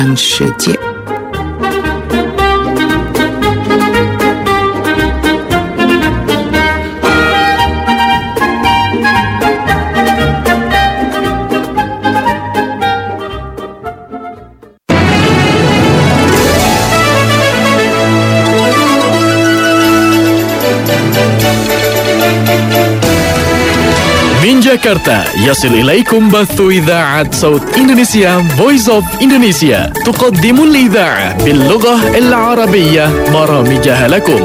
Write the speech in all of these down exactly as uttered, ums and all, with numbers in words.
世界。 جاكرتا يصل إليكم بث إذاعة صوت إندونيسيا Voice of Indonesia تقدم الإذاعة باللغة العربية برامجها لكم.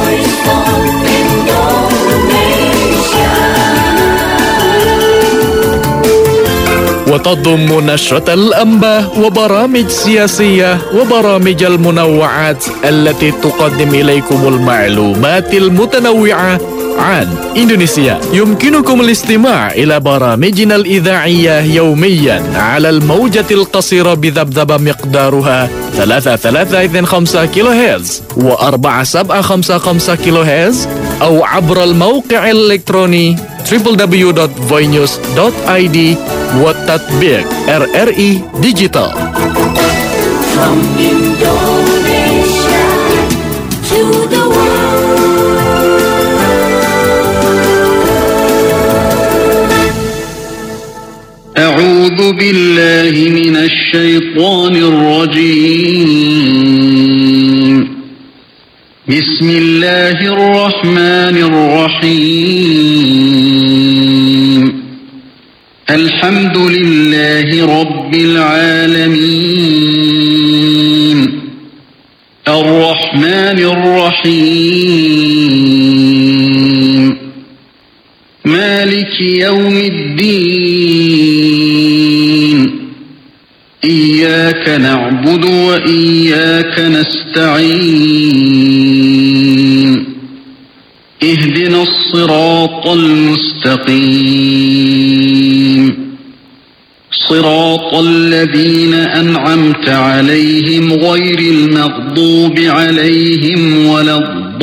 وتضم نشرة الأنباء وبرامج سياسية وبرامج المنوعات التي تقدم إليكم المعلومات المتنوعة عن إندونيسيا. يمكنكم الاستماع إلى برامجنا الإذاعية يوميا على الموجة القصيرة بذبذبة مقدارها ثلاثة ثلاثة اثنين خمسة كيلو هرتز وأربعة سبعة خمسة خمسة كيلو هرتز أو عبر الموقع الإلكتروني دبليو دبليو دبليو دوت فوي نيوز دوت آي دي وتطبيق إر إر إي Digital. From Indonesia to the أعوذ بالله من الشيطان الرجيم. بسم الله الرحمن الرحيم. الحمد لله رب العالمين الرحمن الرحيم مالك يوم الدين إياك نعبد وإياك نستعين اهدنا الصراط المستقيم صراط الذين أنعمت عليهم غير المغضوب عليهم ولا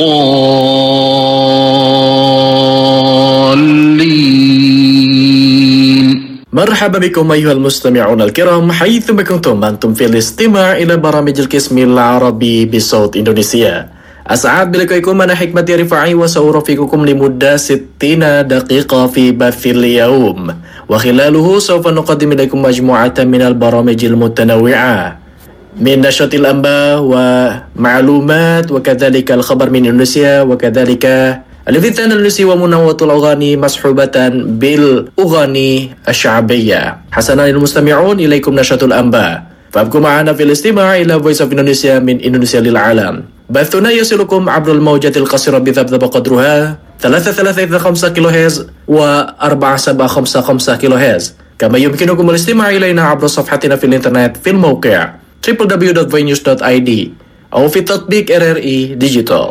الضالين. مرحبا بكم أيها المستمعون الكرام حيثما كنتم أنتم في الاستماع إلى برامج القسم العربي بصوت إندونيسيا. أسعد بلقائكم أنا حكمة رفاعي وسأرافقكم لمدة ستين دقيقة في بث اليوم، وخلاله سوف نقدم لكم مجموعة من البرامج المتنوعة من نشرة الأنباء ومعلومات وكذلك الخبر من إندونيسيا وكذلك الإذاعة الإندونيسية ومنوعة الأغاني مصحوبة بالأغاني الشعبية. حسنا المستمعون إليكم نشرة الأنباء، فابقوا معنا في الاستماع إلى Voice of Indonesia من إندونيسيا للعالم. بثنا يصلكم عبر الموجة القصيرة بذبذبة قدرها ثلاثة ثلاثة اثنين خمسة كيلو هرتز وأربعة سبعة خمسة خمسة كيلو هرتز. كما يمكنكم الاستماع إلينا عبر صفحتنا في الإنترنت في الموقع دبليو دبليو دبليو دوت فوي نيوز دوت آي دي أو في تطبيق إر إر إي Digital.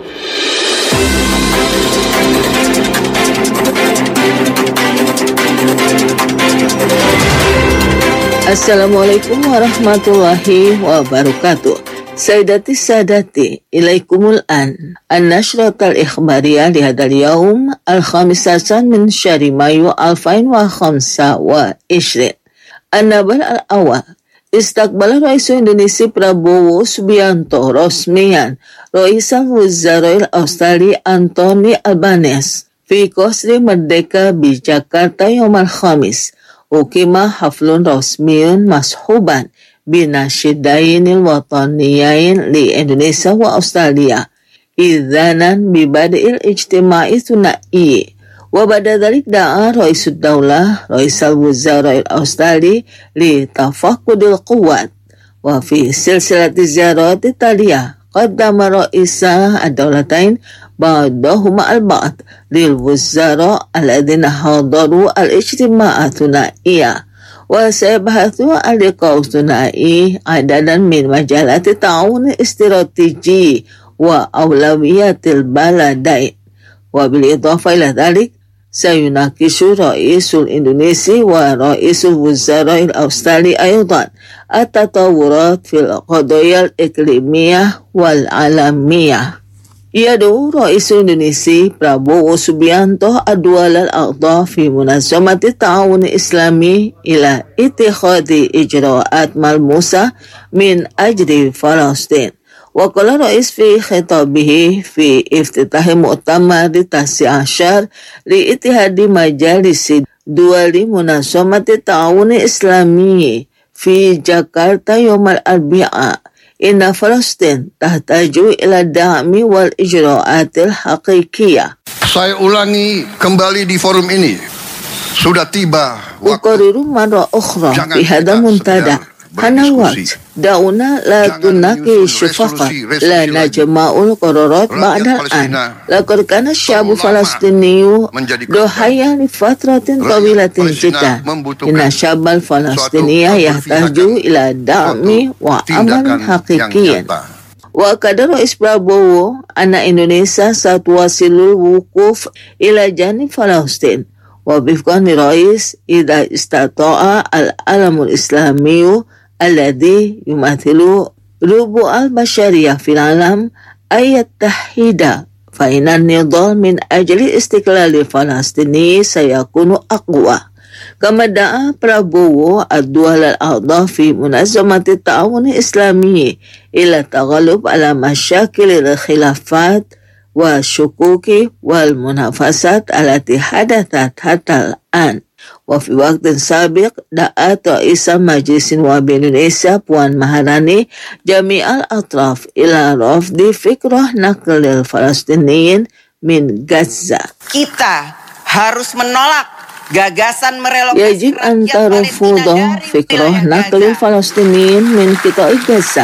Assalamualaikum warahmatullahi wabarakatuh. Sayyidati Sadati, ilaikumul an An-Nashrat al-Ikhbariyah lihada al-yawm al-khamisasan min syari Mayu alfain wa khamsa wa ishrin. An-Nabar al-Awal Istakbala Raisu Indonesia Prabowo Subianto Rosmian Raisal Wuzarail Australi Anthony Albanese Fi Qasri Merdeka bi Jakarta Yawmal Khamis Ukima haflun rasmiyun mashuban binasyidainil wataniyain li Indonesia wa Australia idzanan bibadil ijtima'i thunai wa bada dhalik da'a Raisud Daulah Raisal Wuzara'il Australi li tafaqudil quwat wa fi silsilati ziyarati taliyah qaddama Raisa ad-Daulatain ba'dahuma al-ba'd lil wuzara alladhina hadaru al-ijtima'a thunaiya wa sayabhathu al-liqa'u thunai adadan min majalati ta'awun istrategi wa awlawiyatil baladain wa bil idafa ila dhalik sayunakishu Raisul Indonesia wa Raisul Wuzara al-Australi aydan at-tatawurat fil qadaya al-iklimiyah wal alamiyah. يدعو رئيس إندونيسيا برابوو سوبيانتو الدول الأعضاء في منظمة التعاون الإسلامي إلى اتخاذ إجراءات ملموسة من أجل فلسطين. وقال الرئيس في خطابه في افتتاح مؤتمر التاسع عشر لاتحاد مجالس دول منظمة التعاون الإسلامي في جاكرتا يوم الأربعاء إن فلسطين تحتاج إلى الدعم والإجراءات الحقيقية. Saya ulangi kembali di forum ini, sudah tiba waktu. أقرر مرة أخرى في هذا المنتدى أن الوقت دعونا لا نناقش فقط، لا نجمع القرارات بعد الآن. لقد كان الشعب الفلسطيني ضحية لفترة طويلة جدا. إن الشعب الفلسطيني يحتاج إلى دعم وعمل حقيقي. وأكد رئيس برابوو أن إندونيسيا ستواصل الوقوف إلى جانب فلسطين. ووفقا للرئيس إذا استطاع العالم الإسلامي الذي يمثل ربع البشرية في العالم أن يتحد، فإن النضال من أجل استقلال الفلسطيني سيكون أقوى. كما دعا برابوو الدول الأعضاء في منظمة التعاون الإسلامي إلى التغلب على مشاكل الخلافات والشكوك والمنافسات التي حدثت حتى الآن. وفي وقت سابق دعت رئيس مجلس النواب إندونيسيا Puan Maharani جميع الأطراف إلى رفض فكرة نقل الفلسطينيين من غزة. Kita harus menolak gagasan merelokasi يجب أن ترفض فكرة نقل الفلسطينيين من قطاع غزة.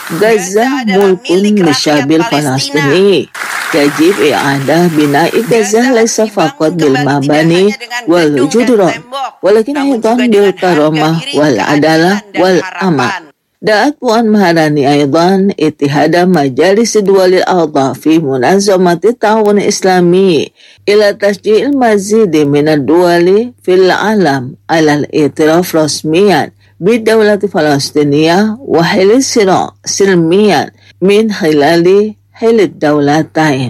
غزة ملك للشعب الفلسطيني. يجب إعادة بناء غزة ليس فقط بالمباني والجدران ولكن أيضا بالكرامة والعدالة والأمان. دعت بوان مهاراني أيضا اتحاد مجالس دول الأعضاء في منظمة التعاون الإسلامي إلى تشجيع المزيد من الدول في العالم على الاعتراف رسميا بالدولة الفلسطينية وحل الصراع سلميا من خلال حل الدولتين.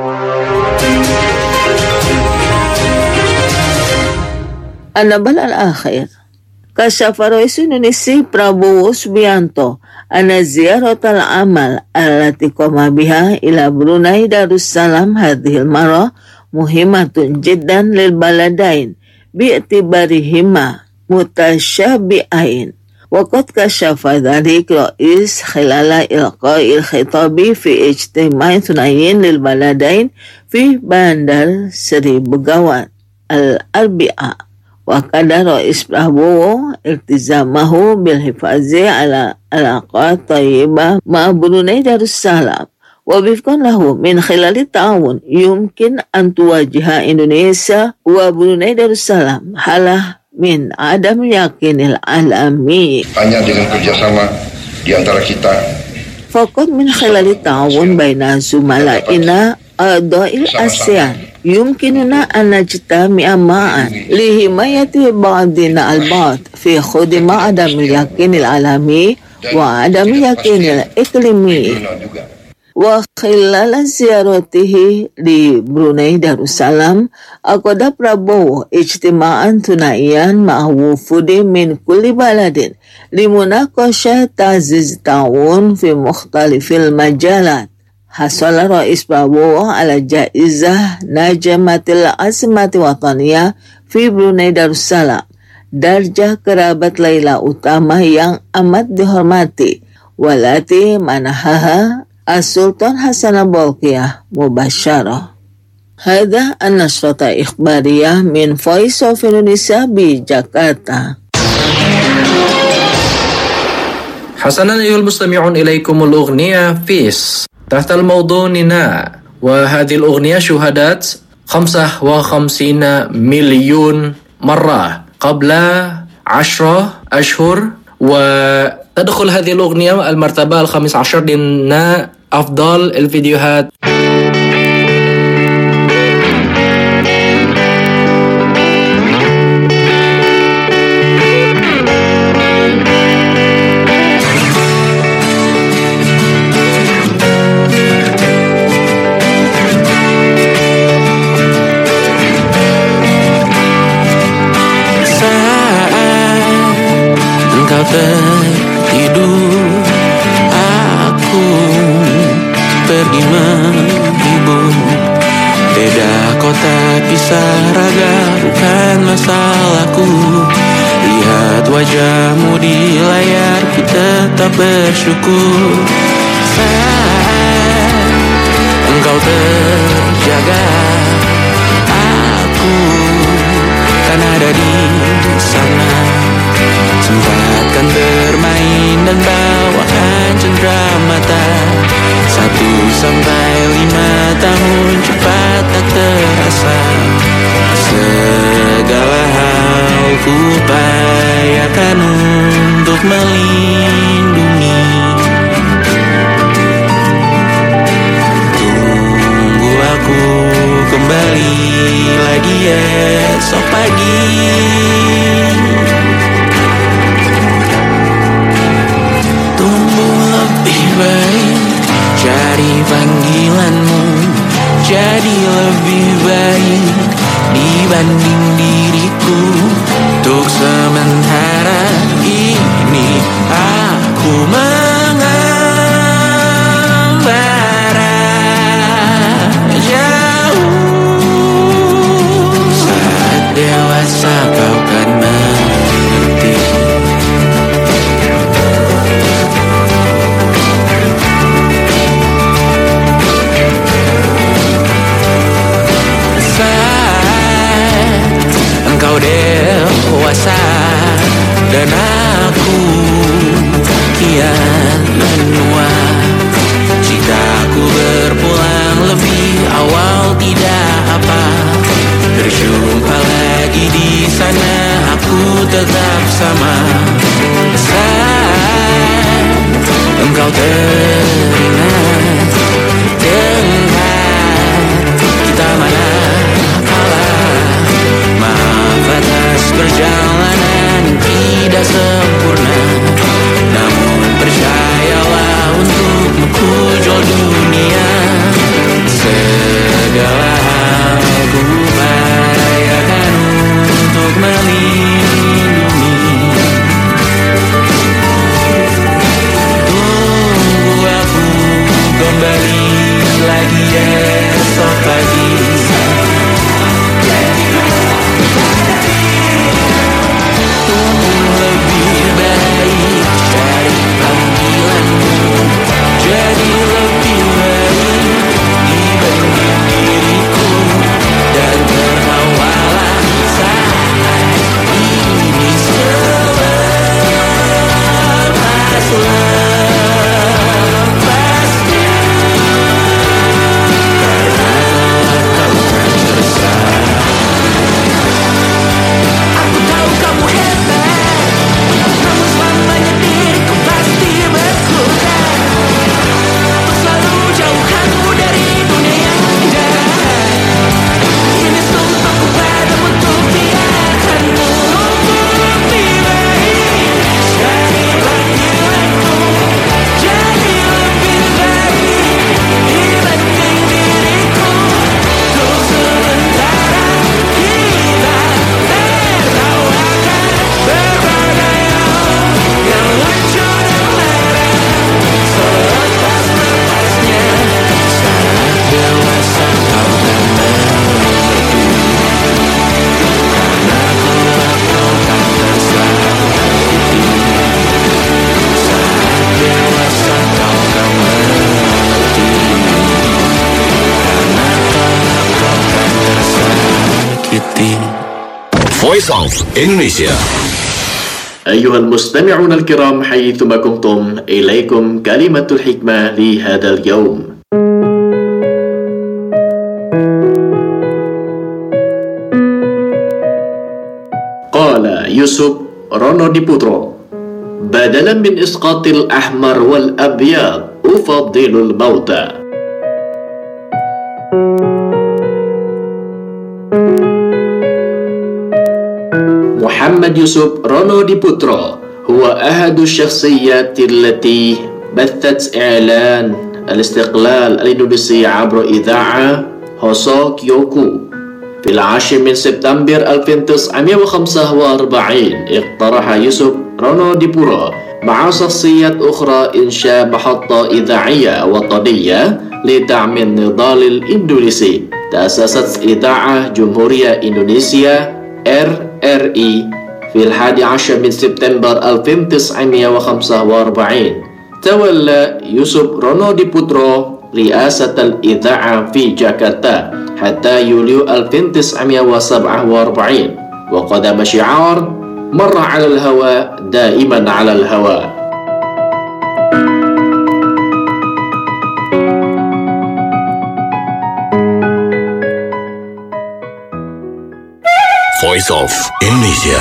النبل الأخير، كشف رئيس إندونيسيا برابوو سوبيانتو أن زيارة العمل التي قام بها إلى بروناي دارussalam هذه المرة مهمة جدا للبلدين باعتبارهما متشابهين. وقد كشف ذلك رئيس خلال إلقاء الخطاب في اجتماع ثنائي للبلدين في بندر سري بغاوان الأربعاء. وقد رئيس برابوو التزامه بالحفاظ على علاقات طيبة مع بروناي دارussalam. ووفقا له من خلال التعاون يمكن أن تواجه إندونيسيا وبروناي دارussalam حالة من عدم يقين العالمي. Hanya dengan kerjasama di antara kita. فقط من خلال التعاون بين زملائنا أعضاء الآسيان يمكننا أن نجتمع معا لحماية بعضنا البعض في خدمة عدم اليقين العالمي وعدم اليقين الإقليمي. وخلال زيارته لبروناي دارussalam عقد برابوو اجتماعا ثنائيا مع وفود من كل بلد لمناقشة تعزيز التعاون في مختلف المجالات. حصل رئيس برابوو على جائزة نجمة العاصمة الوطنية في بروناي دارussalam, درجة kerabat Laila utama yang amat dihormati, walati manahaha السلطان حسن بولقية مباشرة. هذا النشرة إخبارية من Voice of Indonesia بجاكرتا. حسنا أيها المستمعون، إليكم الأغنية فيس تحت الموضوع نينا، وهذه الأغنية شهدت خمسة وخمسين مليون مرة قبل عشرة أشهر، وتدخل هذه الأغنية المرتبة الخامس عشر ضمن أفضل الفيديوهات. resah raga bukan masalahku. Lihat wajahmu di layar, ku tetap bersyukur. Saat engkau terjaga, aku kan ada di sana. Sempatkan bermain dan bawakan cenderamata. Satu sampai lima tahun cepat tak terasa. Segala hal ku upayakan untuk melindungi. Tunggu aku kembali lagi esok pagi. Tumbuh lebih baik, cari panggilanmu, jadi lebih baik dibanding diriku. Untuk sementara ini aku mengembara jauh. Saat dewasa kau kan mengerti. Engkau dewasa dan aku kian menua. Jika aku berpulang lebih awal tidak apa. Berjumpa lagi di sana, aku tetap sama. Saat engkau teringat dengar kita mana atas perjalanan tidak sempurna, namun percayalah untukmu ku jual dunia. Segala hal ku upayakan untuk melindungi. Tunggu aku kembali lagi esok pagi. Jadi lebih baik dibanding diriku. Dan tertawalah saat ini selepas-lepasnya. Karena kau kan bersama. Aku tahu kamu hebat, namun selamanya diriku pasti berkurang. Selalu jauhkanmu dari dunia yang jahat. Ini sumpahku padamu untuk biarkanmu lebih baik. Jadi panggilanku, jadi lebih baik dibanding diriku. Untuk sementara kita tertawakan berbagai hal yang lucu dan marah. Selepas-lepasnya saat dewasa kau kan mengerti. Karena kelak kau kan tersakiti. Saat dewasa kau kan mengerti. Karena kelak kau kan tersakiti. Voice of Indonesia. أيها المستمعون الكرام حيثما كنتم، إليكم كلمة الحكمة لهذا اليوم. قال يوسف رونو ديبوترو: بدلا من إسقاط الأحمر والأبيض أفضل الموتى. محمد يوسف رونو ديبوترو هو أحد الشخصيات التي بثت إعلان الاستقلال الإندونيسي عبر إذاعة هوسو كيوكو. في العاشر من سبتمبر ألف وتسعمائة وخمسة وأربعين اقترح يوسف رونو ديبوترو مع شخصيات أخرى إنشاء محطة إذاعية وطنية لدعم النضال الإندونيسي. تأسست إذاعة جمهورية إندونيسيا R R I في الحادي عشر من سبتمبر ألف وتسعمائة وخمسة وأربعين. تولى يوسف رونودiputro رئاسة الإذاعة في جاكرتا حتى يوليو ألف وتسعمائة وسبعة وأربعين، وقدم شعار مر على الهواء دائما على الهواء. Voice of Indonesia.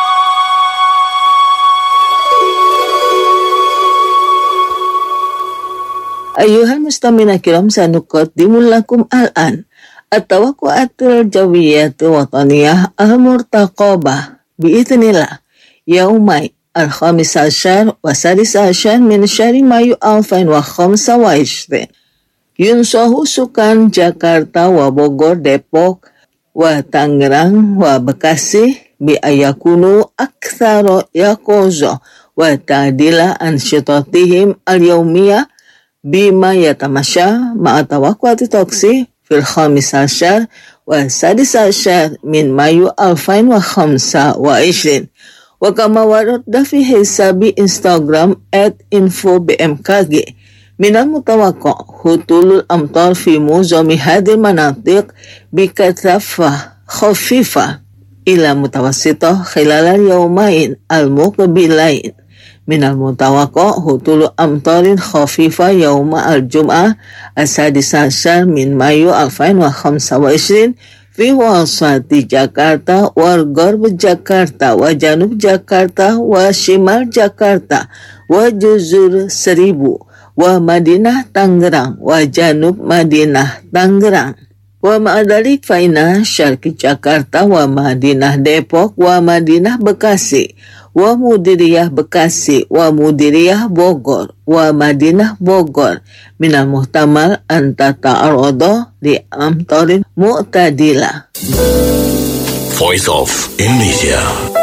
Ayuhal mustamina kiram sanuqaddimu lakum al-an at-tawaqqu'atul jawiyyatu wataniyah al-murtaqabah bi'idznillah yaumai al-khamis asyar wa sadis asyar min syahri Mayu alfain wa khamsa wa ishrin. Yunsahu sukan Jakarta wa Bogor, Depok wa Tangerang wa Bekasi bi ayakunu aktsara yaqoza wa ta'dila an syitatihim al-yaumiyah bima yatamasya ma'a tawaqqati toksi fil khamis asyar wa sadis asyar min Mayu alfain wa khamsa wa ishrin. Wa kama warada fi hisabi Instagram at info B M K G minal mutawaqqa hutulul amtar fi muzami hadil manatiq bikatafah khafifah ila mutawassitah khilalal yawmain al-muqbilain. Minal mutawaqqa hutulu amtarin khafifah yawma al-jum'ah as-sadis asyar min Mayu alfain wa khamsa wa ishrin fi wasati Jakarta wal gharb Jakarta wa janub Jakarta wa shimal Jakarta wa juzur seribu wa Madinah Tangerang wa janub Madinah Tangerang wa ma'adalik faina syarqi Jakarta wa Madinah Depok wa Madinah Bekasi wa Mudiriyah Bekasi wa Mudiriyah Bogor wa Madinah Bogor minal muhtamal anta ta'arada li amtarin mu'tadila. Voice of Indonesia.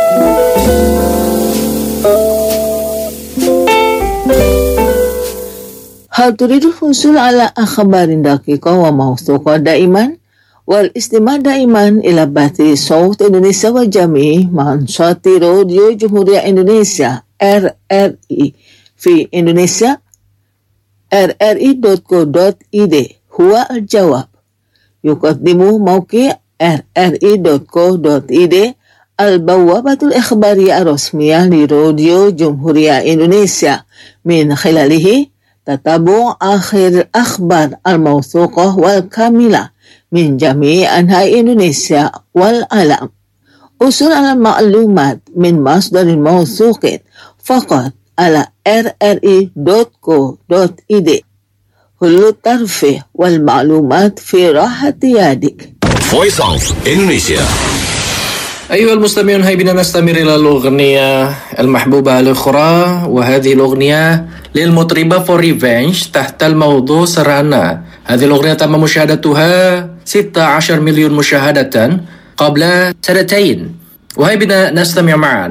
Hal turidu husul ala akhbarin daqiqah wa mawthuqah daiman wal istima' daiman ila bathi Saut Indonesia wa jami' mansati Radio Jumhuriyah Indonesia R R I fi Indonesia r r i dot co dot i d huwa al-jawab yuqaddimu mawqi' r r i dot co dot i d al-bawabatul ikhbariyah rasmiyah li Radio Jumhuriyah Indonesia min khilalihi tatabu' akhir akhbar al-mawthuqah wal kamilah min jami' anhai Indonesia wal alam. Usul ala ma'lumat min masdarin mawthuqin faqat ala r r i dot co dot i d. Hullu tarfih wal ma'lumat fi rahati yadik. Voice of Indonesia. أيها المستمعون هيا بنا نستمر إلى الأغنية المحبوبة الأخرى، وهذه الأغنية للمطربة For Revenge تحت الموضوع سرعنا. هذه الأغنية تم مشاهدتها ستة عشر مليون مشاهدة قبل سنتين، وهيا بنا نستمع معا.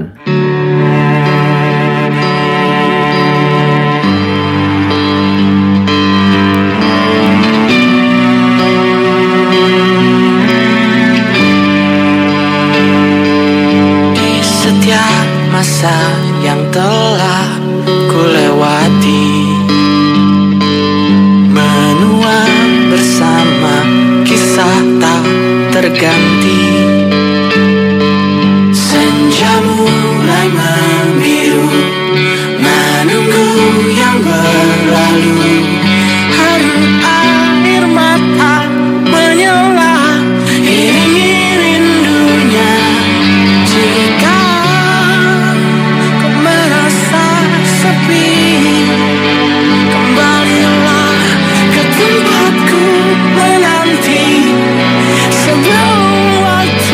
Masa yang telah kulewati menua bersama kisah tak terganti. Senja mulai membiru menunggu yang berlalu. Haru air mata menyala iringi rindunya. Jika tempatku menanti sebelum waktu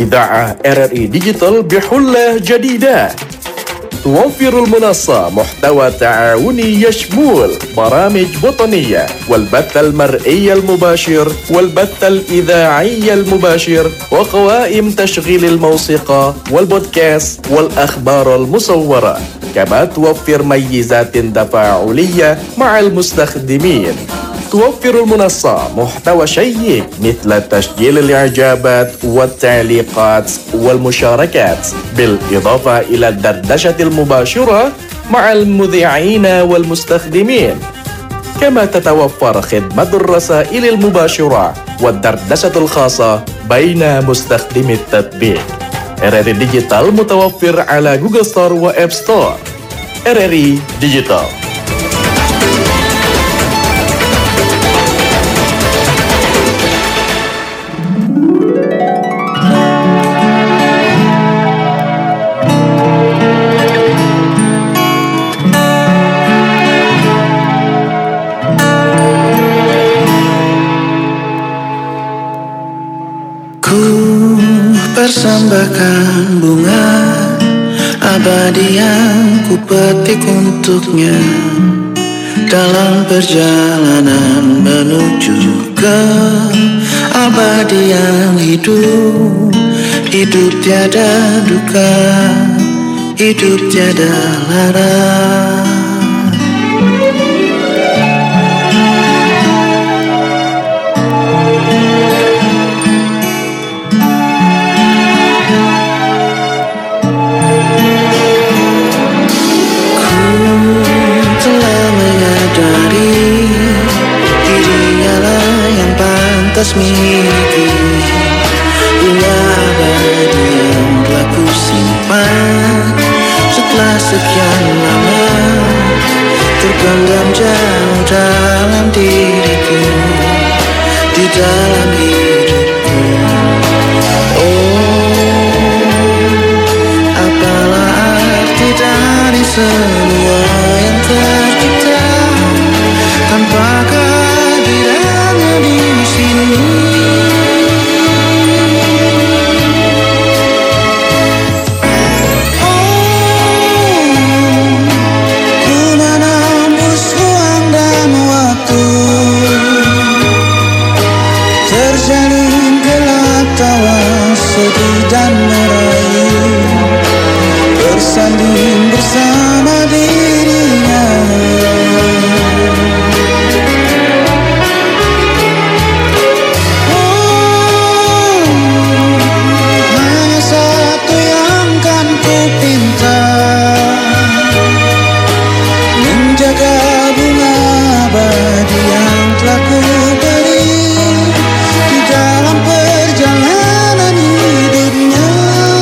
إذاعة آر آر إي ديجيتال بحلة جديدة. توفر المنصة محتوى تعاوني يشمل برامج وطنية والبث المرئي المباشر والبث الإذاعي المباشر وقوائم تشغيل الموسيقى والبودكاست والأخبار المصورة. كما توفر ميزات تفاعلية مع المستخدمين. توفر المنصة محتوى شيق مثل تسجيل الإعجابات والتعليقات والمشاركات، بالإضافة إلى الدردشة المباشرة مع المذيعين والمستخدمين. كما تتوفر خدمة الرسائل المباشرة والدردشة الخاصة بين مستخدمي التطبيق. آر آر إي ديجيتال متوفر على جوجل ستور وآب ستور. آر آر إي ديجيتال. Persembahkan bunga abadi yang ku petik untuknya dalam perjalanan menuju ke abadi yang hidup. Hidup tiada duka, hidup tiada lara. Miliki bunga abadi yang telah ku simpan setelah sekian lama terpendam jauh dalam diriku, di dalam hidupku. Oh, apalah arti dari semua yang tercipta tanpa kehadirannya di sini. Terjalin gelap tawa, sedih dan merayu, bersanding bersama dirinya. Oh, hanya satu yang kan ku pinta, menjaga bunga abadi yang telah ku beri dalam perjalanan hidupnya.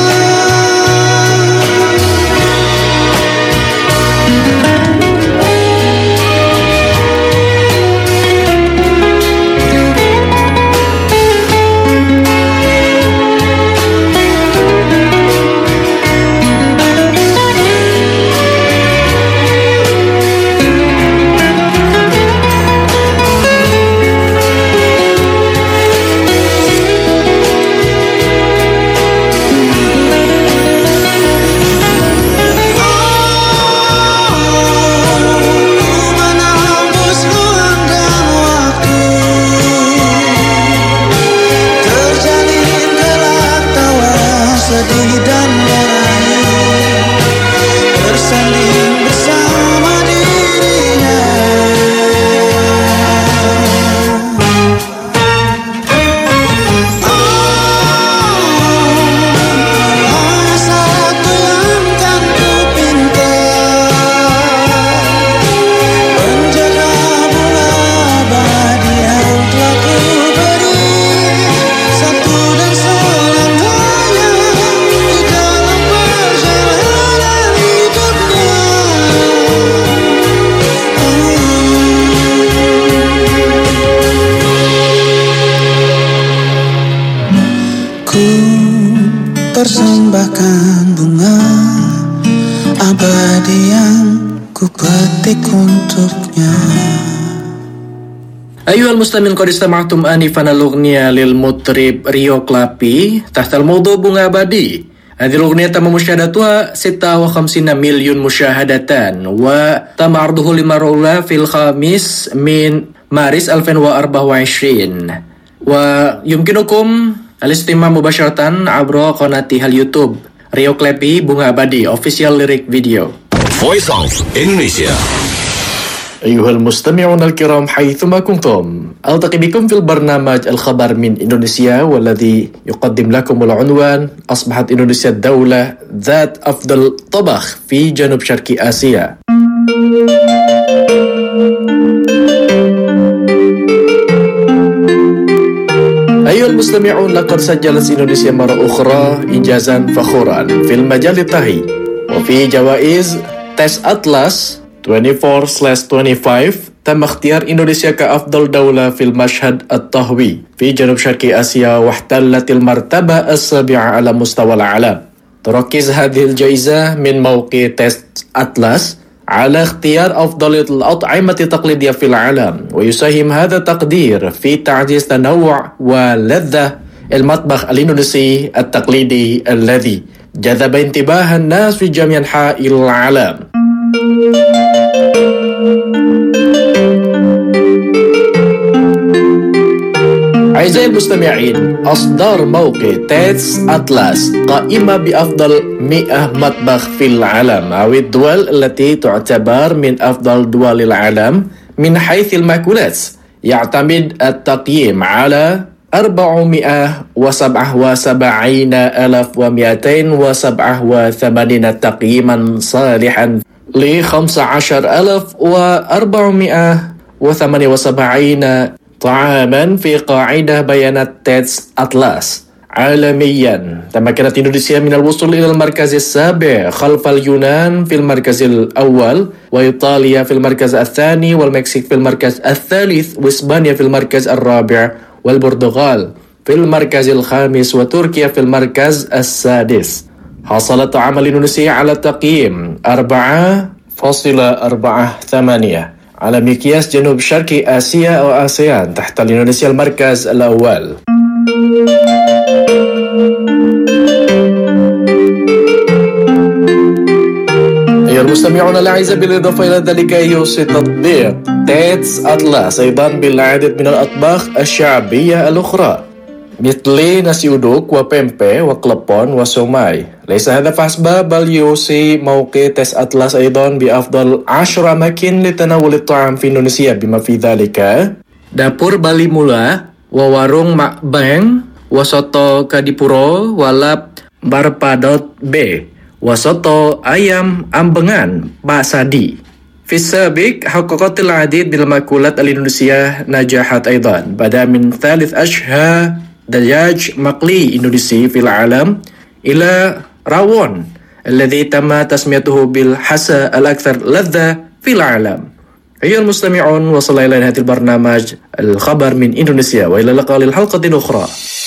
Persembahkan bunga abadi yang ku petik untuknya. أيها المستمعين قد استمعتم آنفا الأغنية للمطرب ريو كلابي تحت الموضوع بونغا أبدي. هذه الأغنية تم مشاهدتها ستة وخمسين مليون مشاهدة وتم عرضه للمرة في الخامس من مارس ألفين وأربعة وعشرين ويمكنكم الاستماع مباشرة عبر قناة اليوتيوب ريو كلابي بونغا أبدي Official Lyric Video. Voice of Indonesia. أيها المستمعون الكرام حيثما كنتم، ألتقي بكم في البرنامج الخبر من إندونيسيا، والذي يقدم لكم العنوان: أصبحت إندونيسيا الدولة ذات أفضل طبخ في جنوب شرق آسيا. أيها المستمعون، لقد سجلت إندونيسيا مرة أخرى إنجازا فخورا في المجال الطهي، وفي جوائز تيست أطلس أربعة وعشرين خمسة وعشرين تم اختيار إندونيسيا كأفضل دولة في المشهد الطهوي في جنوب شرق آسيا، واحتلت المرتبة السابعة على مستوى العالم. تركز هذه الجائزة من موقع تيست أطلس على اختيار أفضل الأطعمة التقليدية في العالم، ويساهم هذا التقدير في تعزيز تنوع ولذة المطبخ الإندونيسي التقليدي الذي جذب انتباه الناس في جميع أنحاء العالم. أعزائي المستمعين، أصدر موقع تيست أطلس قائمة بأفضل مئة مطبخ في العالم أو الدول التي تعتبر من أفضل دول العالم من حيث المأكولات. يعتمد التقييم على أربعمائة وسبعة وسبعين ألف ومئتين وسبعة وثمانين تقييما صالحا ل خمسة عشر ألف وأربعمائة وثمانية وسبعين طعاما في قاعدة بيانات تيست أطلس عالميا. تمكنت إندونيسيا من الوصول إلى المركز السابع خلف اليونان في المركز الأول، وإيطاليا في المركز الثاني، والمكسيك في المركز الثالث، وإسبانيا في المركز الرابع، والبرتغال في المركز الخامس، وتركيا في المركز السادس. حصل طعام الإندونيسي على تقييم أربعة فاصلة أربعة ثمانية على مقياس جنوب شرق آسيا أو آسيان، تحت إندونيسيا المركز الأول. أيها المستمعون الأعزاء، بالإضافة إلى ذلك يوصي تطبيق تيست أطلس أيضا بالعديد من الأطباق الشعبية الأخرى مثل ناسي uduk وبيمبي وكلبون وسوماي. ليس هذا فحسب، بل يوصي موقع تيست أطلس أيضا بأفضل عشر أماكن لتناول الطعام في إندونيسيا، بما في ذلك دapur Bali Mula, وwarung Mak Beng, وsoto Kadipuro, walap Barpadot B, وsoto ayam Ambengan Pak Sadi. في السابق حققت العديد من المأكولات الإندونيسية نجاحات أيضا، بدأ من ثالث أشهى دجاج مقلي إندونيسي في العالم إلى راون الذي تم تسميته بالحسا الأكثر لذة في العالم. أيها المستمعون، وصل إلى نهاية البرنامج الخبر من إندونيسيا، وإلى اللقاء للحلقة أخرى.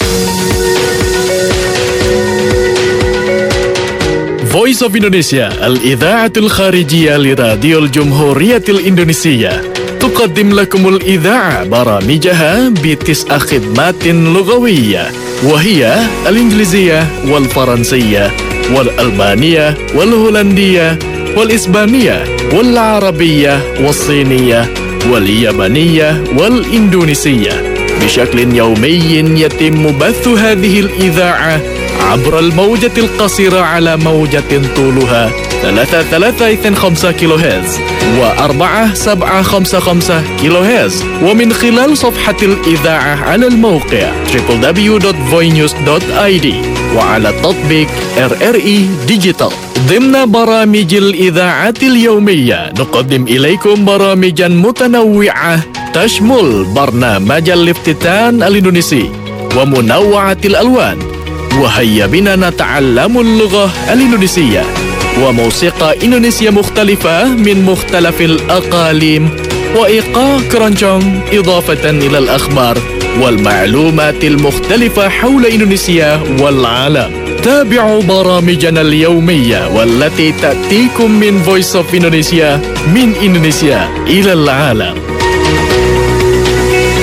Voice of Indonesia الإذاعة الخارجية لراديو الجمهورية الإندونيسية تقدم لكم الإذاعة برامجها بتسع خدمات لغوية، وهي الإنجليزية والفرنسية والألمانية والهولندية والإسبانية والعربية والصينية واليابانية والإندونيسية. بشكل يومي يتم بث هذه الإذاعة عبر الموجة القصيرة على موجة طولها ثلاثة ثلاثة اثنين خمسة كيلو هرتز وأربعة سبعة خمسة خمسة كيلو هرتز، ومن خلال صفحة الإذاعة على الموقع دبليو دبليو دبليو دوت فوينيوز دوت آي دي وعلى تطبيق آر آر إي ديجيتال. ضمن برامج الإذاعة اليومية نقدم إليكم برامجا متنوعة تشمل برنامج الافتتان الإندونيسي ومنوعة الألوان، وهيا بنا نتعلم اللغة الإندونيسية، وموسيقى إندونيسية مختلفة من مختلف الأقاليم، وإيقاع كرانجونج، إضافة إلى الأخبار والمعلومات المختلفة حول إندونيسيا والعالم. تابعوا برامجنا اليومية والتي تأتيكم من Voice of Indonesia من إندونيسيا إلى العالم.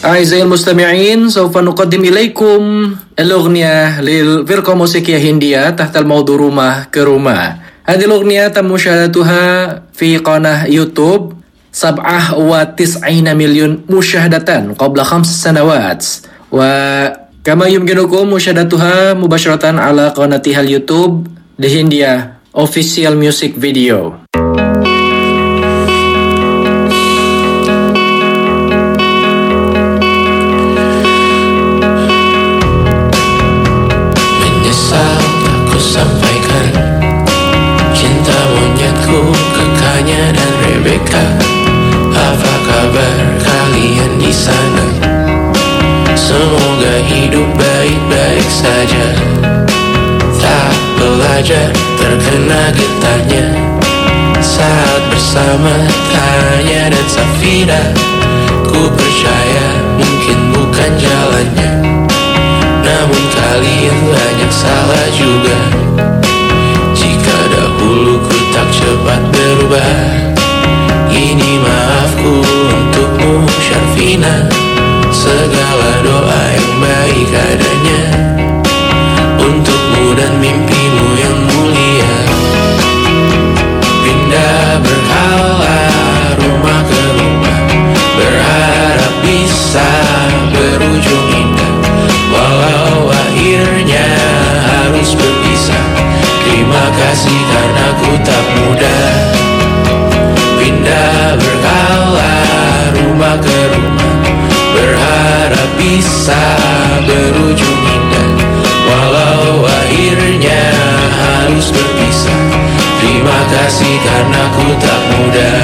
أعزائي المستمعين سوف نقدم إليكم الأغنية للفرقة موسيقية هندية تحت الموضوع روما كروما. هذه الأغنية تم مشاهدتها في قناة يوتيوب سبعة وتسعين مليون مشاهدة قبل خمس سنوات، وكما يمكنكم مشاهدتها مباشرة على قناتها اليوتيوب الهندية Official Music Video. Apa kabar kalian di sana? Semoga hidup baik-baik saja. Tak belajar terkena getahnya saat bersama Tanya dan Safira. Ku percaya mungkin bukan jalannya, namun kalian banyak salah juga. Jika dahulu ku tak cepat berubah, ini maafku untukmu Syarfina. Segala doa yang baik adanya untukmu dan mimpimu yang mulia. Pindah berkala rumah ke rumah, berharap bisa berujung indah. Walau akhirnya harus berpisah, terima kasih karena ku tak mudah. Pindah berkala rumah ke rumah, berharap bisa berujung indah. Walau akhirnya harus berpisah, terima kasih karena ku tak mudah.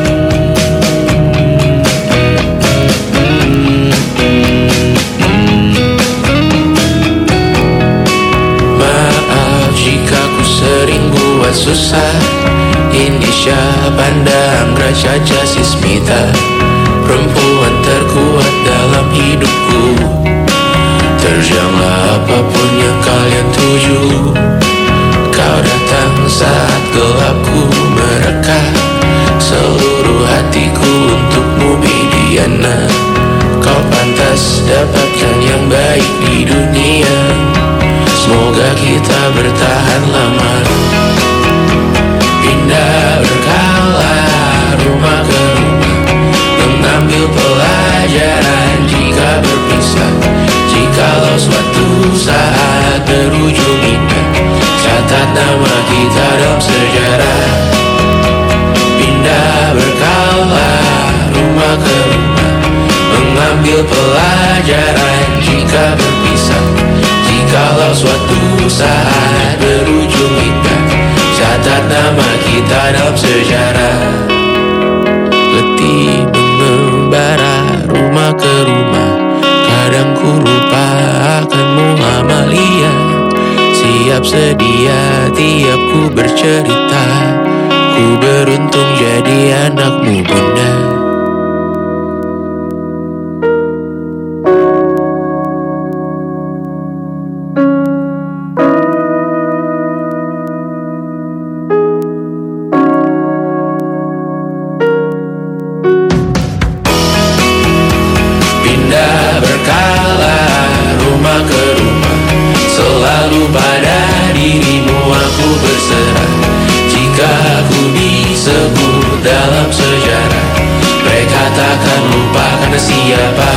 Maaf jika ku sering buat susah. Indonesia pandang Raja Sismita, perempuan terkuat dalam hidupku. Terjanglah apapun yang kalian tuju. Kau datang saat gelapku mereka, seluruh hatiku untukmu Mediana. Kau pantas dapatkan yang baik di dunia. Semoga kita bertahan lama. Pindah berkala rumah ke rumah, mengambil pelajaran jika berpisah. Jikalau suatu saat berujung indah, catat nama kita dalam sejarah. Pindah berkala rumah ke rumah, mengambil pelajaran jika berpisah. Jikalau suatu saat berujung indah, catat nama kita dalam sejarah. Letih mengembara rumah ke rumah, kadang ku lupa akanmu Amalia. Siap sedia tiap ku bercerita, ku beruntung jadi anakmu bunda. Siapa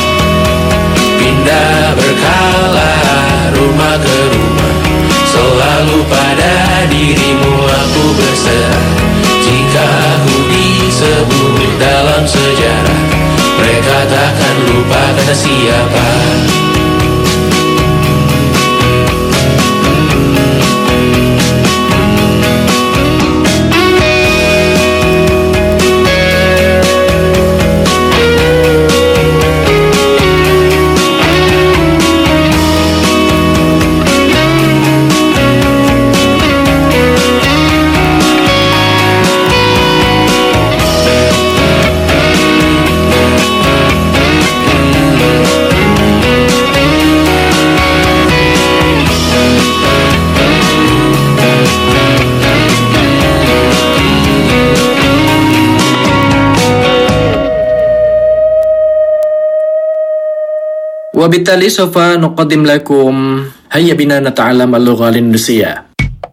pindah berkala rumah ke rumah, selalu pada dirimu aku berserah. Jika aku disebut dalam sejarah, mereka takkan lupa kata siapa. وبالتالي سوف نقدم لكم هيا بنا نتعلم اللغة الإندونيسية.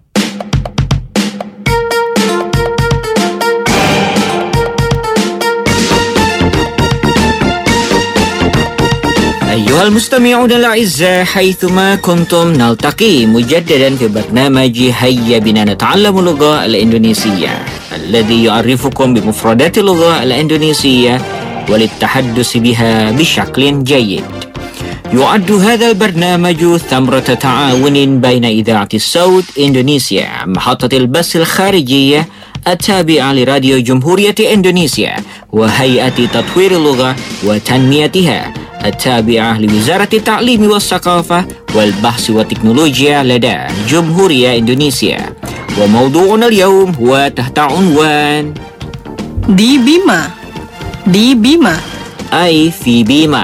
أيها المستمعون الأعزاء، حيثما كنتم نلتقي مجددا في برنامج هيا بنا نتعلم اللغة الإندونيسية الذي يعرفكم بمفردات اللغة الإندونيسية وللتحدث بها بشكل جيد. يعد هذا البرنامج ثمرة تعاون بين إذاعة الصوت إندونيسيا محطة البث الخارجية التابعة لراديو جمهورية إندونيسيا وهيئة تطوير اللغة وتنميتها التابعة لوزارة التعليم والثقافة والبحث والتكنولوجيا لدى جمهورية إندونيسيا. وموضوعنا اليوم هو تحت عنوان دي بيما دي بيما أي في بيما.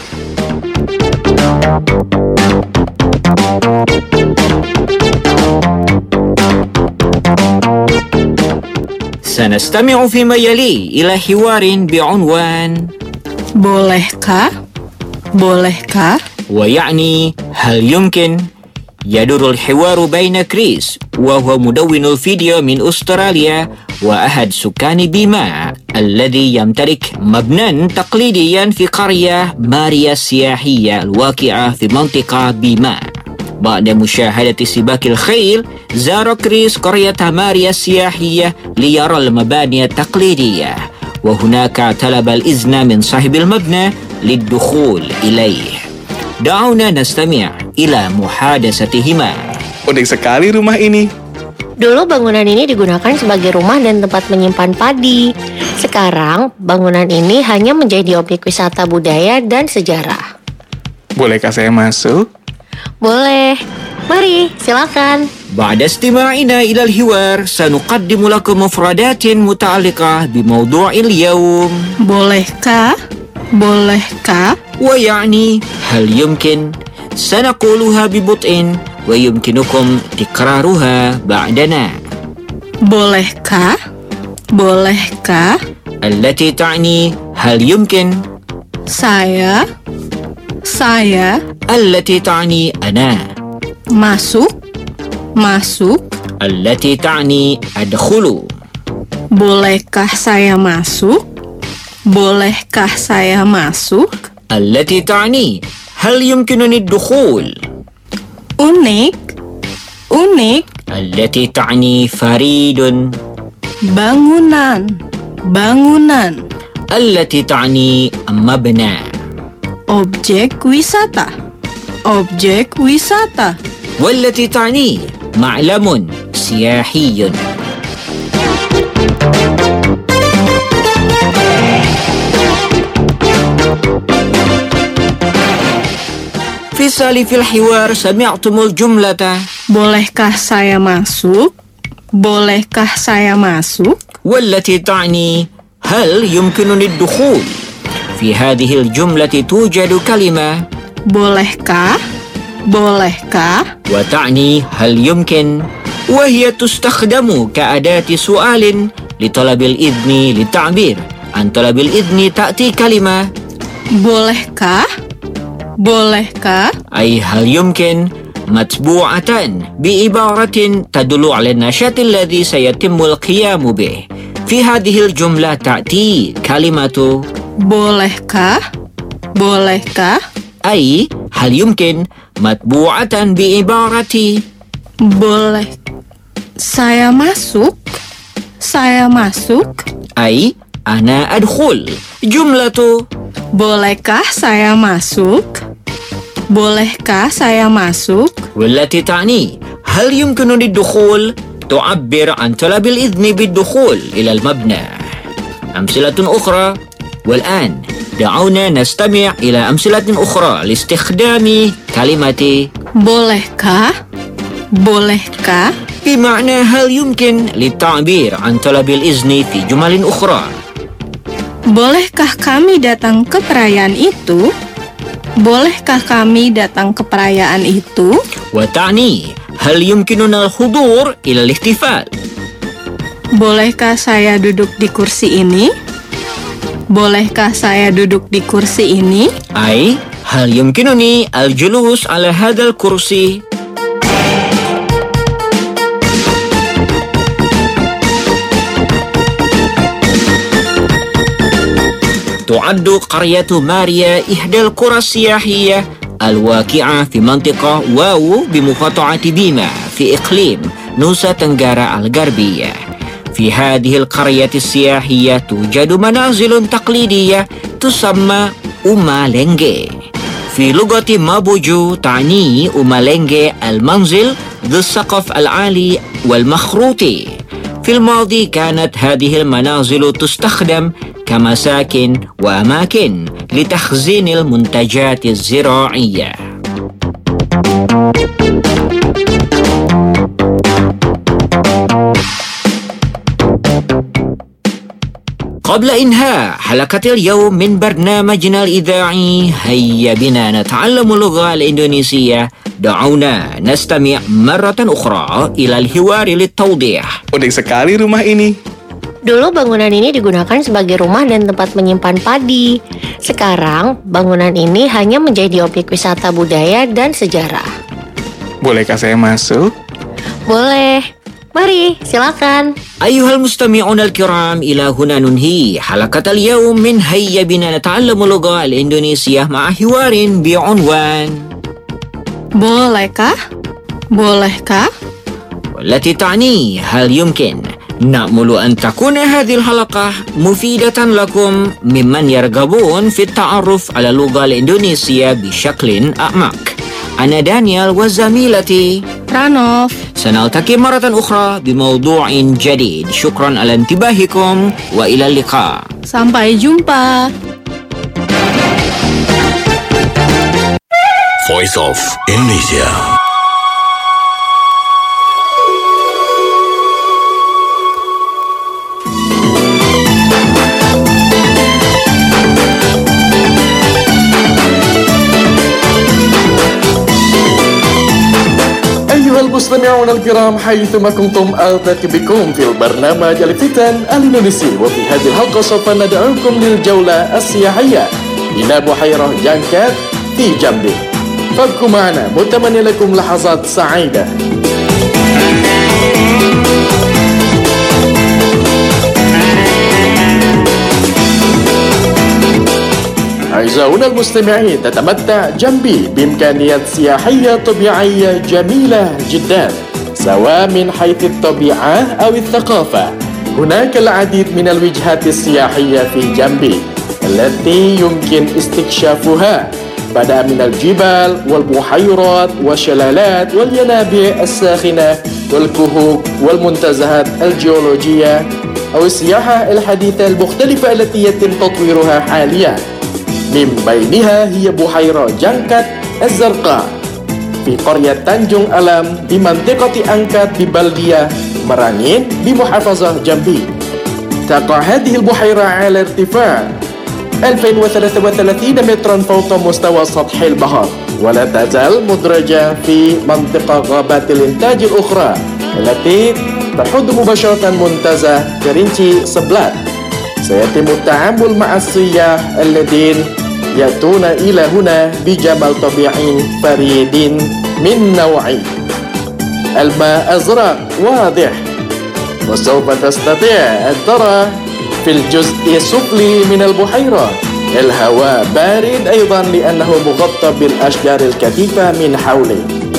سنستمع فيما يلي إلى حوار بعنوان Bolehkah? Bolehkah? ويعني هل يمكن؟ يدور الحوار بين كريس وهو مدون الفيديو من أستراليا وأحد سكان بيما الذي يمتلك مبنى تقليديا في قرية ماريا السياحية الواقعة في منطقة بيما. بعد مشاهدة سباق الخيل زار كريس قرية ماريا السياحية ليرى المباني التقليدية، وهناك طلب الإذن من صاحب المبنى للدخول إليه. دعونا نستمع إلى محادثتهما. Unik sekali rumah ini. Dulu bangunan ini digunakan sebagai rumah dan tempat menyimpan padi. Sekarang bangunan ini hanya menjadi objek wisata budaya dan sejarah. Bolehkah saya masuk? Boleh. Mari, silakan. بعد استماعنا إلى الحوار سنقدم لكم مفردات متعلقة بموضوع اليوم. Bolehkah? Bolehkah? ويعني هل يمكن؟ سنقولها ببطء ويمكنكم تكرارها بعدنا. Bolehkah? Bolehkah? التي تعني هل يمكن؟ Saya Saya التي تعني أنا. Masuk Masuk التي تعني أدخل. Bolehkah saya masuk? Bolehkah saya masuk? التي تعني هل يمكنني الدخول؟ Unik Unik التي تعني فريد. Bangunan Bangunan التي تعني مبنى. Objek wisata Objek wisata والتي تعني معلم سياحي. في سالف الحوار سمعتم الجملة Bolehkah saya masuk? Bolehkah saya masuk? والتي تعني هل يمكنني الدخول. في هذه الجملة توجد كلمة Bolehkah? Bolehkah? وتعني هل يمكن، وهي تستخدم كأداة سؤال لطلب الإذن. للتعبير عن طلب الإذن تأتي كلمة Bolehkah? Bolehkah? أي هل يمكن، متبوعة بعبارة تدل على النشاط الذي سيتم القيام به. في هذه الجملة تأتي كلمة Bolehkah? Bolehkah? أي هل يمكن متبوعة بعبارة Boleh. Saya masuk? Saya masuk? أي أنا أدخل. جملة Bolehkah saya masuk? Bolehkah saya masuk? والتي تعني هل يمكنني الدخول تعبر عن طلب الإذن بالدخول إلى المبنى. أمثلة أخرى. والآن دعونا نستمع إلى أمثلة أخرى لاستخدام كلمة Bolehkah? Bolehkah? بمعنى هل يمكن للتعبير عن طلب الإذن في جمل أخرى. Bolehkah kami datang ke perayaan itu? Bolehkah kami datang ke perayaan itu? وتعني هل يمكننا الحضور إلى الاحتفال. Bolehkah saya duduk di kursi ini? Bolehkah saya duduk di kursi ini? أي هل يمكنني الجلوس على هذا الكرسي؟ تعد قرية ماريا إحدى القرى السياحية الواقعة في منطقة واو بمقاطعة بيما في إقليم نوسا تنغارا الغربية. في هذه القرية السياحية توجد منازل تقليدية تسمى أومالينغي. في لغة مابوجو تعني أومالينغي المنزل ذو السقف العالي والمخروطي. في الماضي كانت هذه المنازل تستخدم كمساكن وأماكن لتخزين المنتجات الزراعية. قبل إنهاء حلقة اليوم من برنامجنا الإذاعي هيا بنا نتعلم اللغة الإندونيسية، دعونا نستمع مرة أخرى إلى الحوار للتوضيح. Unik sekali rumah ini. Dulu bangunan ini digunakan sebagai rumah dan tempat menyimpan padi. Sekarang bangunan ini hanya menjadi objek wisata budaya dan sejarah. Bolehkah saya masuk? Boleh. Mari, silakan. أيها المستمعون الكرام، إلى هنا ننهي حلقة اليوم من هيا بنا نتعلم اللغة الإندونيسية مع حوار بعنوان Bolehkah? Bolehkah? والتي تعني هل يمكن. نأمل أن تكون هذه الحلقة مفيدة لكم ممن يرغبون في التعرف على اللغة الإندونيسية بشكل أعمق. أنا دانيال وزميلتي رانوف. سنلتقي مرة أخرى بموضوع جديد. شكرا على انتباهكم وإلى اللقاء. Sampai jumpa. Voice of Indonesia. أيها المستمعون الكرام، حيثما كنتم ألتقي بكم في البرنامج الفتن الإندونيسي، وفي هذه الحلقة سوف ندعوكم للجولة السياحية إلى بحيرة جانكات في جامبي. فابقوا معنا، متمنى لكم لحظات سعيدة. أعزائنا المستمعين، تتمتع جامبي بإمكانيات سياحية طبيعية جميلة جدا، سواء من حيث الطبيعة أو الثقافة. هناك العديد من الوجهات السياحية في جامبي التي يمكن استكشافها، بدءا من الجبال والبحيرات والشلالات والينابيع الساخنة والكهوف والمنتزهات الجيولوجية، أو السياحة الحديثة المختلفة التي يتم تطويرها حاليا. من بينها هي بحيرة جانكات الزرقاء في قرية تانجون ألام بمنطقة أنكات ببلدية مرانين بمحافظة جامبي. تقع هذه البحيرة على ارتفاع ألفين وثلاثة وثلاثين مترا فوق مستوى سطح البحر، ولا تزال مدرجة في منطقة غابات الإنتاج الأخرى التي تحد مباشرة منتزه كرينشي سبلات. سيتم التعامل مع السياح الذين يأتون إلى هنا بجمال طبيعي فريد من نوعه. الماء أزرق واضح، وسوف تستطيع أن ترى في الجزء السفلي من البحيرة الهواء بارد أيضا لأنه مغطى بالأشجار الكثيفة من حوله.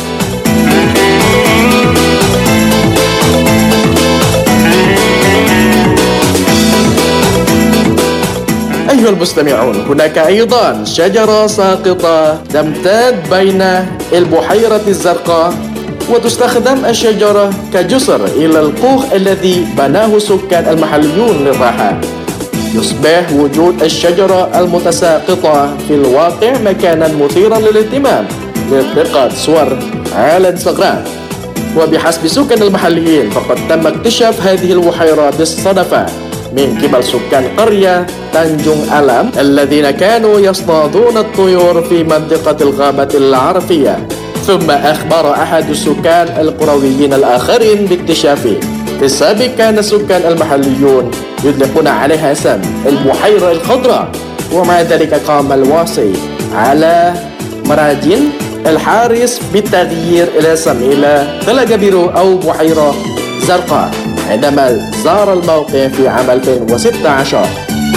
أيها المستمعون، هناك أيضا شجرة ساقطة تمتد بين البحيرة الزرقاء، وتستخدم الشجرة كجسر إلى الكوخ الذي بناه السكان المحليون للراحة. يصبح وجود الشجرة المتساقطة في الواقع مكانا مثيرا للاهتمام لالتقاط صور على انستغرام. وبحسب سكان المحليين فقد تم اكتشاف هذه البحيرة بالصدفة من قبل سكان قرية تانجون ألام الذين كانوا يصطادون الطيور في منطقة الغابة العرفية، ثم أخبر أحد السكان القرويين الآخرين باكتشافه. في السابق كان السكان المحليون يطلقون عليها اسم البحيرة الخضراء، ومع ذلك قام الوصي على مراجل الحارس بالتغيير الاسم إلى تلاجة بيرو أو بحيرة زرقاء عندما زار الموقع في عام ألفين وستة عشر.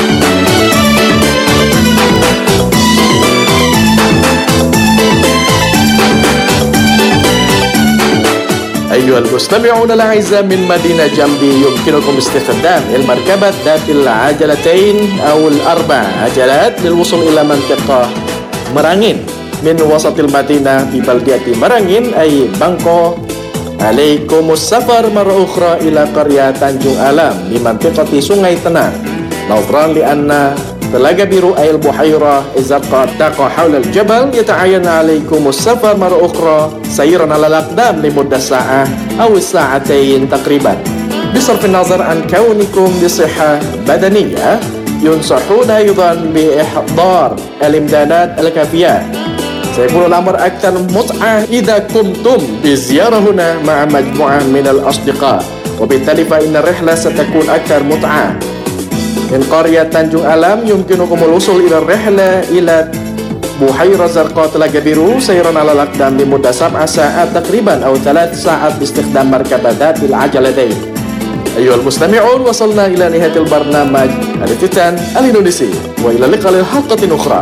أيها المستمعون الأعزاء من مدينة جنبي، يمكنكم استخدام المركبة ذات العجلتين أو الأربع عجلات للوصول إلى منطقة مرangin من وسط المدينة ببلدية مرangin أي بانكو. عليكم السفر مرة أخرى إلى قرية تانجung Alam بمنطقة سونغاي تنان نظرا لأن تلاجة بيرو أي البحيرة الزرقاء تقع حول الجبل. يتعين عليكم السفر مرة أخرى سيرا على الأقدام لمدة ساعة أو ساعتين تقريبا. بصرف النظر عن كونكم بصحة بدنية، ينصحون أيضا بإحضار الإمدادات الكافية. سيكون الأمر أكثر متعة إذا قمتم بزيارة هنا مع مجموعة من الأصدقاء، وبالتالي فإن الرحلة ستكون أكثر متعة. من قرية تانجung Alam يمكنكم الوصول إلى الرحلة إلى بحيرة زرقاء تلاجة بيرو سيرا على الأقدام لمدة سبع ساعات تقريبا أو ثلاث ساعات باستخدام مركبة ذات العجلتين. أيها المستمعون، وصلنا إلى نهاية البرنامج الافتتان الإندونيسي، وإلى اللقاء لحلقة أخرى.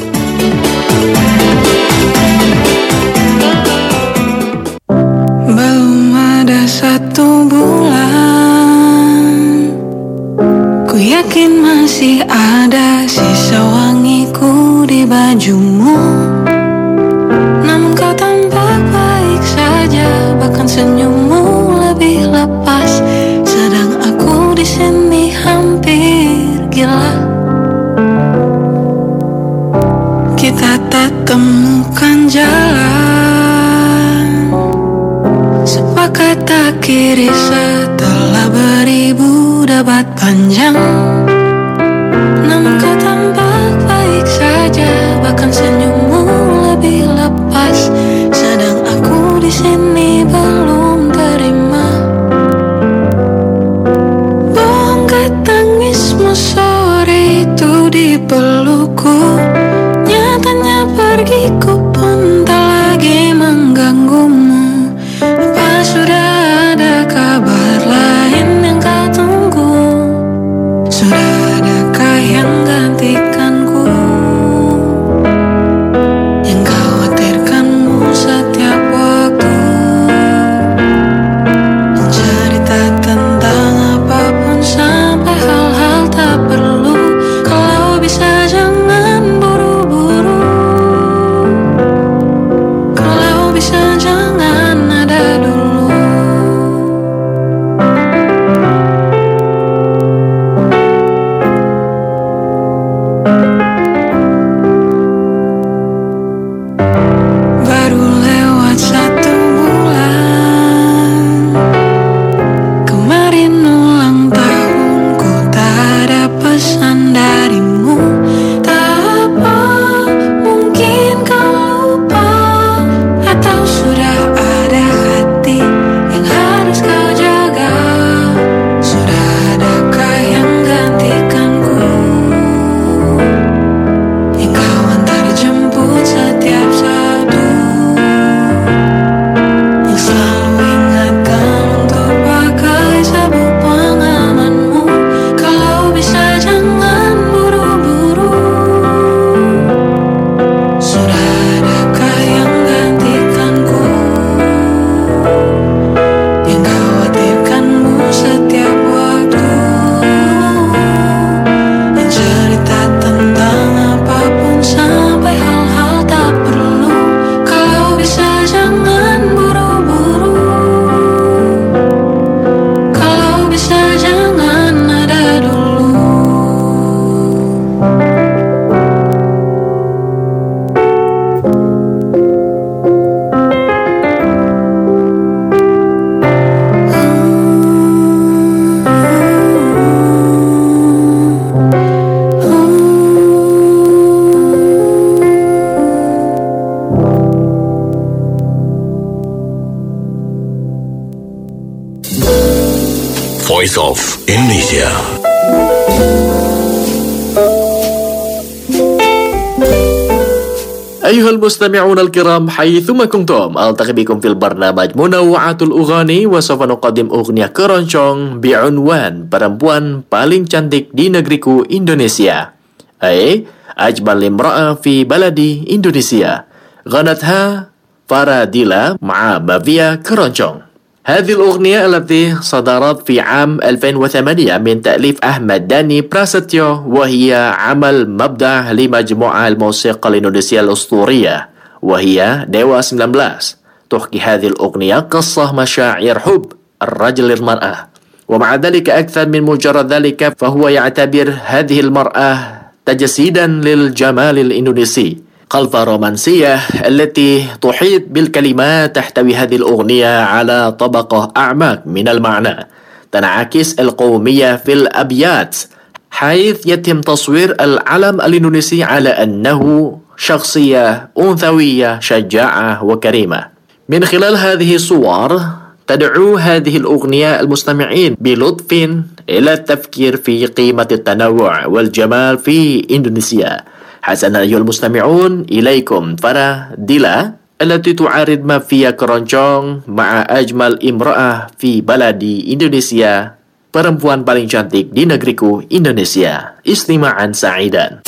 Belum ada satu bulan, ku yakin masih ada sisa wangiku di bajumu. Namun kau tampak baik saja, bahkan senyummu lebih lepas. Sedang aku di sini hampir gila. Kita tak temukan jalan, sepakat akhiri setelah beribu debat panjang. Namun kau tampak baik saja, bahkan senyummu lebih lepas. Sedang aku di sini belum terima. Bohong tangismu sore itu di pelukku, nyatanya pergiku pun tak lagi mengganggumu. Apa sudah ada kabar lain yang kau tunggu? Sudah adakah yang gantikanku? Yang khawatirkanmu setiap waktu, cerita tentang apapun sampai hal-hal tak perlu. Kalau bisa jangan buru-buru, kalau bisa jangan ada dulu. Baru lewat satu bulan, kemarin ulang tahunku, tak ada pesan darimu. Tak apa, mungkin kau lupa, atau sudah ada hati yang harus kau jaga. Sudah adakah yang gantikanku, yang kau antar jemput setiap Sabtu, yang selalu ingatkan untuk pakai sabuk pengamanmu. Kalau bisa jangan buru-buru, sudah adakah yang gantikanku, yang khawatirkanmu setiap waktu, yang cerita tentang apapun sampai hal-hal tak perlu. Kalau bisa jangan buru-buru, kalau bisa jangan ada dulu. Voice of Indonesia. أيها المستمعون الكرام حيثما كنتم ألتقي بكم في البرنامج منوعات الأغاني وسوف نقدم أغنية keroncong بعنوان perempuan paling cantik di negeriku Indonesia أي أجمل امرأة في بلدي إندونيسيا غنتها فاراديلا مع مافيا keroncong. هذه الأغنية التي صدرت في عام ألفين وثمانية من تأليف أحمد داني براستيو وهي عمل مبدع لمجموعة الموسيقى الإندونيسية الأسطورية وهي ديوا تسعة belas. تحكي هذه الأغنية قصة مشاعر حب الرجل للمرأة ومع ذلك أكثر من مجرد ذلك فهو يعتبر هذه المرأة تجسيدا للجمال الإندونيسي. خلفة رومانسية التي تحيط بالكلمات تحتوي هذه الأغنية على طبقة أعمق من المعنى تنعكس القومية في الأبيات حيث يتم تصوير العلم الإندونيسي على أنه شخصية أنثوية شجاعة وكريمة. من خلال هذه الصور تدعو هذه الأغنية المستمعين بلطف إلى التفكير في قيمة التنوع والجمال في إندونيسيا. حسنا أيها المستمعون إليكم فاراديلا التي تعارض مافيا keroncong مع أجمل امرأة في بلدي إندونيسيا perempuan paling cantik di negeriku Indonesia. Istima'an sa'idan.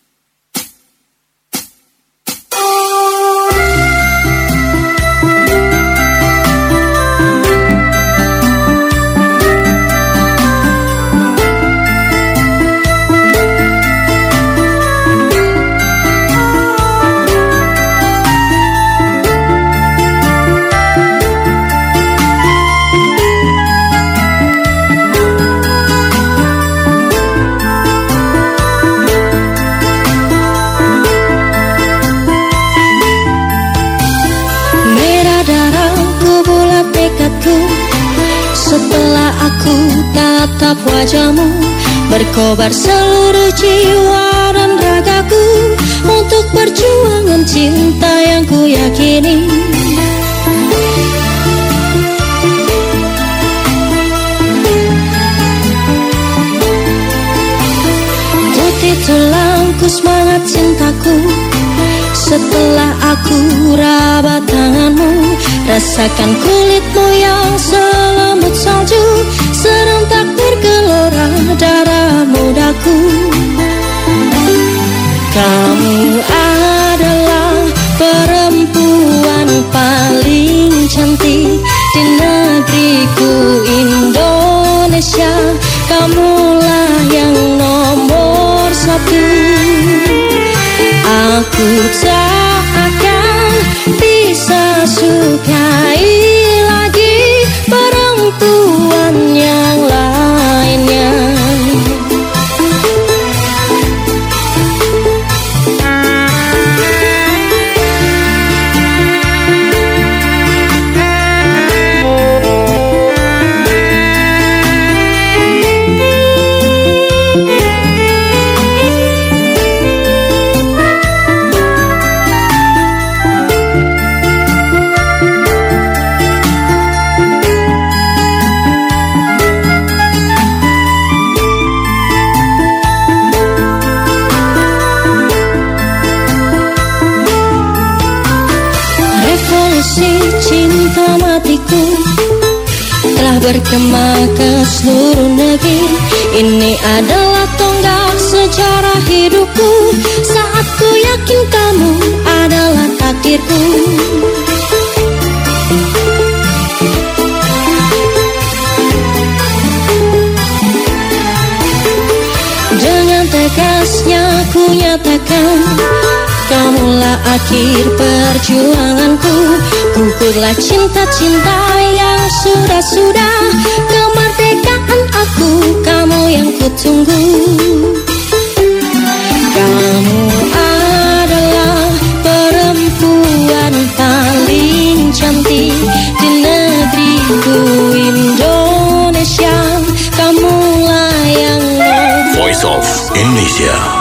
Setelah aku tatap wajahmu, berkobar seluruh jiwa dan ragaku untuk perjuangan cinta yang ku yakini. Putih tulangku semangat cintaku. Setelah aku raba tanganmu, rasakan kulitmu yang selembut salju, serentak bergelora darah mudaku. Kamu adalah perempuan paling cantik di negeriku Indonesia. Kamulah yang nomor satu. Aku tak akan bisa sukai lagi perempuan yang lainnya. Cinta matiku telah bergema ke seluruh negeri. Ini adalah tonggak sejarah hidupku. Saat ku yakin kamu adalah takdirku. Dengan tegasnya ku nyatakan, kamulah akhir perjuanganku. Gugurlah cinta-cinta yang sudah-sudah. Kemerdekaan aku, kamu yang kutunggu. Kamu adalah perempuan paling cantik di negeriku Indonesia. Kamulah yang Voice of Indonesia.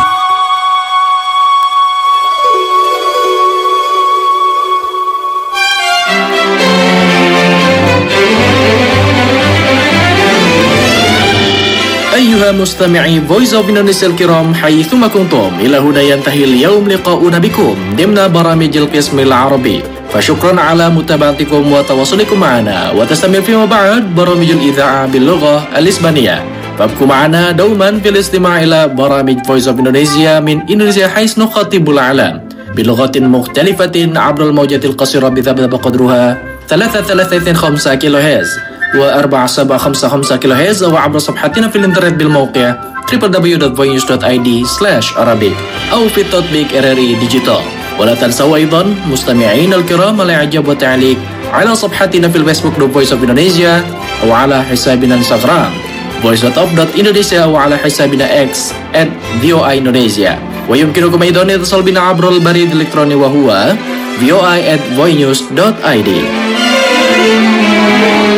أيها المستمعي Voice of Indonesia الكرام حيثما كنتم إلى هنا ينتهي اليوم لقاؤنا بكم ضمن برامج القسم العربي فشكرا على متابعتكم وتواصلكم معنا وتستمر فيما بعد برامج الإذاعة باللغة الإسبانية فابقوا معنا دوما في الاستماع إلى برامج Voice of Indonesia من إندونيسيا حيث نخاطب العالم بلغة مختلفة عبر الموجات القصيرة بثبت قدرها ثلاثة ثلاثة اثنين خمسة كيلو هرتز وأربعة سبعة خمسة خمسة كيلو هرتز أو عبر صفحتنا في الإنترنت بالموقع دبليو دبليو دبليو دوت voinews دوت آي دي سلاش عربي أو في تطبيق إر آر إي ديجيتال. ولا تنسوا أيضا مستمعينا الكرام الإعجاب والتعليق على صفحتنا في الفيسبوك The Voice of Indonesia أو على حسابنا الانستغرام voice dot of dot indonesia أو على حسابنا X at V O I Indonesia. ويمكنكم أيضا الاتصال بنا عبر البريد الإلكتروني وهو V O I at voinews دوت آي دي.